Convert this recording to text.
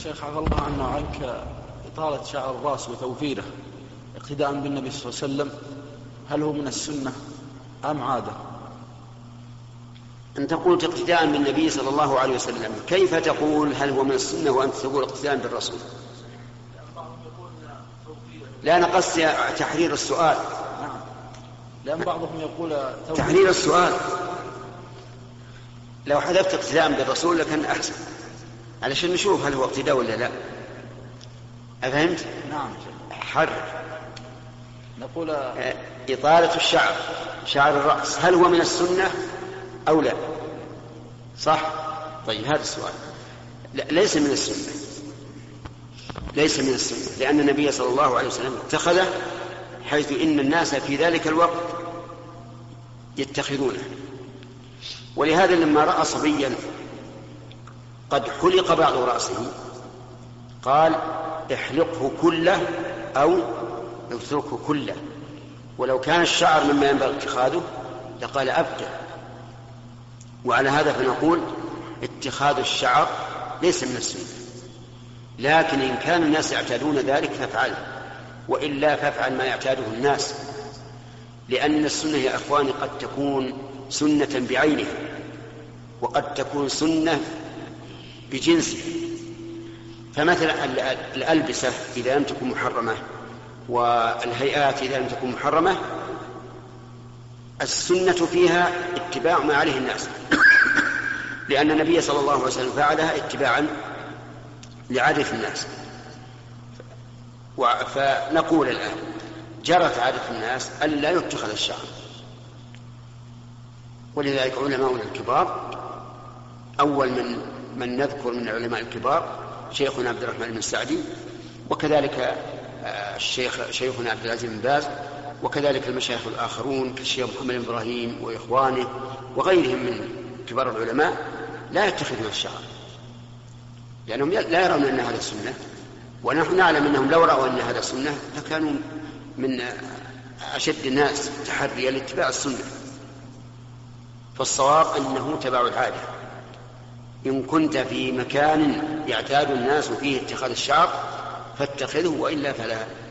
شيخ عفى الله عنه عنك، إطالة شعر الرأس وتوفيره اقتداء بالنبي صلى الله عليه وسلم، هل هو من السنة أم عادة؟ أنت قلت اقتداء بالنبي صلى الله عليه وسلم، كيف تقول هل هو من السنة وأنت تقول اقتداء بالرسول؟ لا، نقص تحرير السؤال. نعم، لأن بعضهم يقول تحرير السؤال. لو حذفت اقتداء بالرسول لكان أحسن علشان نشوف هل هو اقتداء ولا لا. أفهمت؟ نعم. حرر. نقول إطالة شعر الرأس هل هو من السنة أو لا؟ صح؟ طيب هذا السؤال. لا، ليس من السنة، ليس من السنة، لأن النبي صلى الله عليه وسلم اتخذه حيث إن الناس في ذلك الوقت يتخذونه. ولهذا لما رأى صبيا قد حلق بعض رأسه قال احلقه كله أو اتركه كله، ولو كان الشعر مما ينبغي اتخاذه لقال أبقى. وعلى هذا فنقول اتخاذ الشعر ليس من السنة، لكن إن كان الناس يعتادون ذلك فافعل، وإلا فافعل ما يعتاده الناس، لأن السنة يا أخواني قد تكون سنة بعينها وقد تكون سنة بجنسها. فمثلا الألبسة إذا لم تكن محرمة والهيئات إذا لم تكن محرمة السنة فيها اتباع ما عليه الناس، لأن النبي صلى الله عليه وسلم فعلها اتباعا لعادة الناس. فنقول الآن جرت عادة الناس ألا يتخذ الشعر، ولذلك علماؤنا الكبار أول من نذكر من العلماء الكبار شيخنا عبد الرحمن بن السعدي، وكذلك شيخنا عبد العزيز بن باز، وكذلك المشايخ الآخرون كالشيخ محمد بن إبراهيم وإخوانه وغيرهم من كبار العلماء لا يتخذون الشعر، لأنهم لا يرون أن هذا سنة، ونحن نعلم أنهم لو رأوا أن هذا سنة لكانوا من أشد الناس تحريا لاتباع السنة. فالصواب أنه تبع العادة. إن كنت في مكان يعتاد الناس فيه اتخاذ الشعر فاتخذه، وإلا فلا.